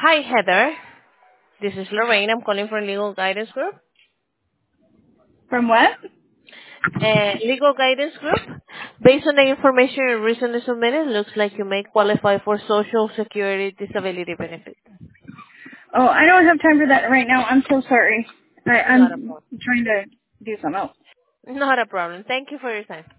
Hi, Heather. This is Lorraine. I'm calling from Legal Guidance Group. From what? Legal Guidance Group. Based on the information you recently submitted, looks like you may qualify for Social Security disability benefit. Oh, I don't have time for that right now. I'm so sorry. Not a I'm problem. trying to do something else. Not a problem. Thank you for your time.